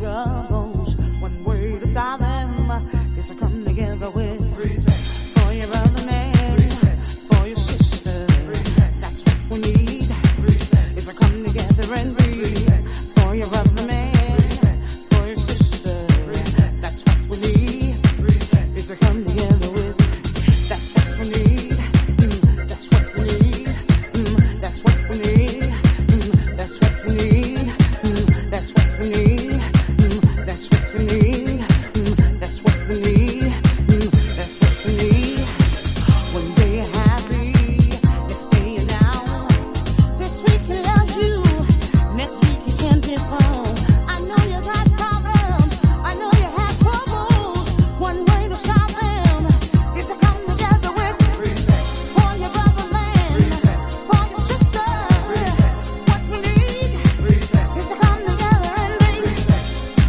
troubles. One way to solve them is to come together with respect for your brother man, for your sister. That's what we need. Is to come together and breathe for your brother man, for your sister. That's what we need. Is to come together with. That's what we need. That's what we need. That's what we need. That's what we need. That's what we need. That's what we need. That's what we need. That's what we need. One day you're happy, next day you're down. This week he loves you, next week he can't be found. I know you got problems, I know you have troubles. One way to solve them is to come together with respect for your brother man, for your sister. What we need is to come together and be respect.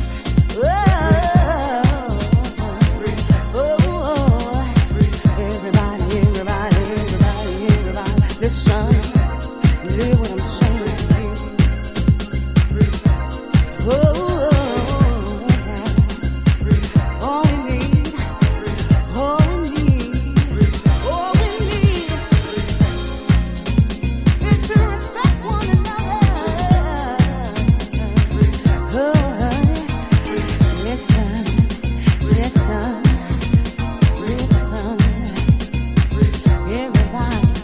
Everybody, listen, hear what I'm saying. All we need, all we need, all we need is to respect one another. Listen, everybody,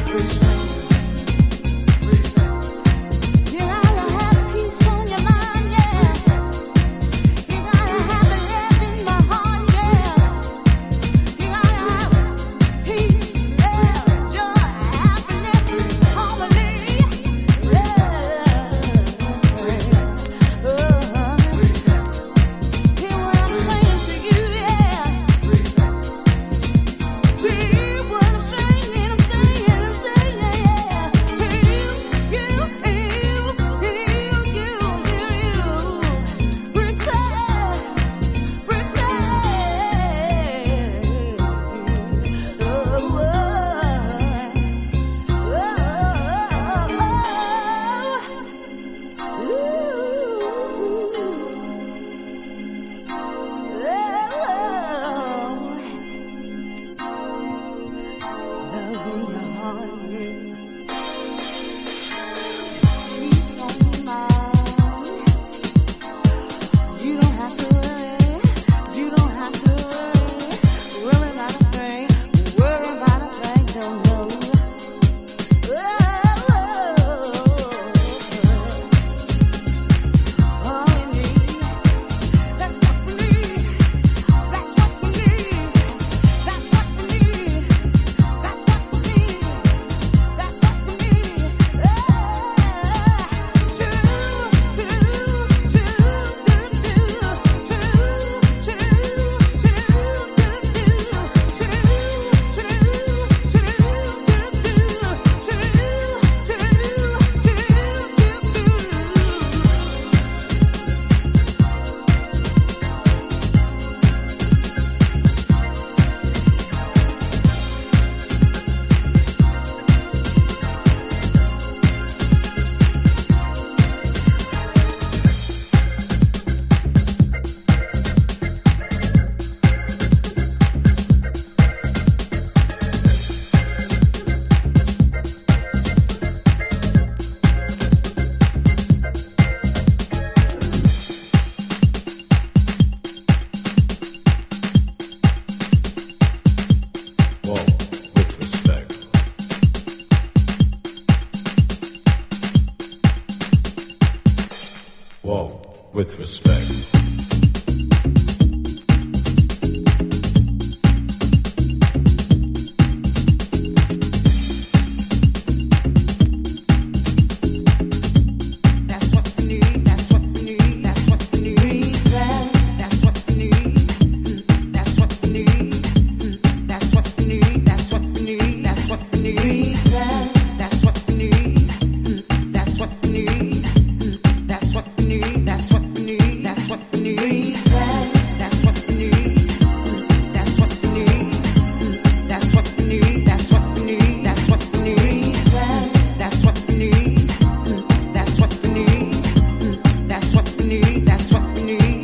you gotta have peace on your mind, yeah. You gotta have the love in my heart, yeah. You gotta have peace, love, joy, happiness, harmony, yeah. Hear what I'm saying to you, yeah. Hear what I'm saying, yeah. You don't have to worry, you don't have to worry about a thing, worry about a thing, don't know. All we need, that's what we need, that's what we need, that's what we need, that's what we need, that's what we need. Whoa, with respect. That's what we need, that's what we need, that's what we need. That's what we need, that's what we need, that's what we need, that's what we need, that's what we need. That's what we need, that's what we need, that's what we need, that's what we need, that's what we need. That's what we need, that's what we need, that's what we need, that's what we need, that's what we need. That's what we need, that's what we need, that's what we need, that's what we need.